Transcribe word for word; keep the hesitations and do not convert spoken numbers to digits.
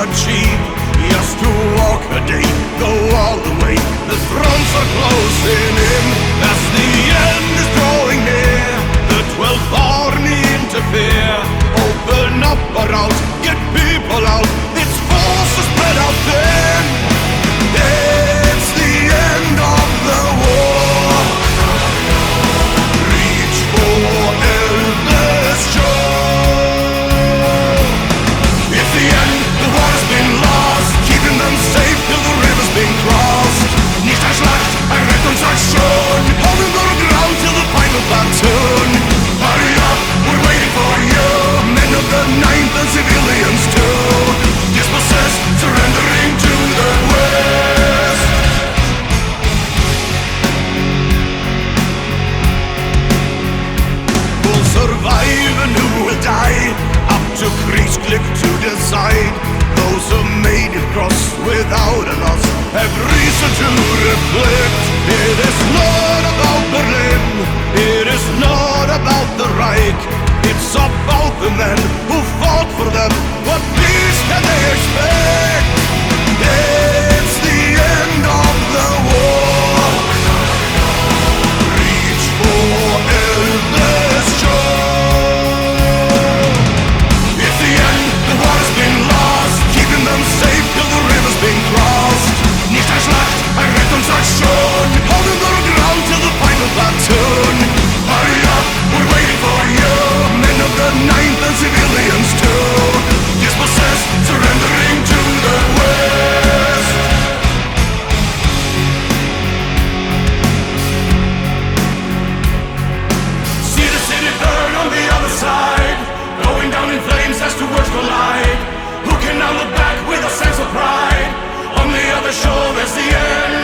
not cheap. Just to walk a day, go all the way. The thrones are closing in as the end is drawing near. The twelfth army interfere. Open up a route, get people out. Its forces spread out thin. It's the end of the war. Reach for Elder's shore. It's the end, the war has been lost. Keeping them safe till the river's been crossed. Nicht ein Schlacht, ein Rettungsaktion. Holding the ground till the final platoon. Hurry up, we're waiting for you. Men of the ninth and civilians too. Dispossessed, surrendering to the West. Who'll survive and who will die? Up to Kriegsklick to decide. Those who made it cross without a loss have reason to reflect. It is not about Berlin, it is not about the Reich. It's about the men who fought for them. What peace can they expect? It's the end of the war. Reach for Elder's shore. It's the end, the war has been lost. Keeping them safe till the river's been crossed. Nicht ein Schlacht, ein Rettungsaktion. Holding the ground till the final platoon. Hurry up, we're waiting for you. Men of the ninth and civilians too. Dispossessed, surrendering to the West. See the city burn on the other side, going down in flames as two worlds collide. Who can now look back with a sense of pride? On the other shore there's the end.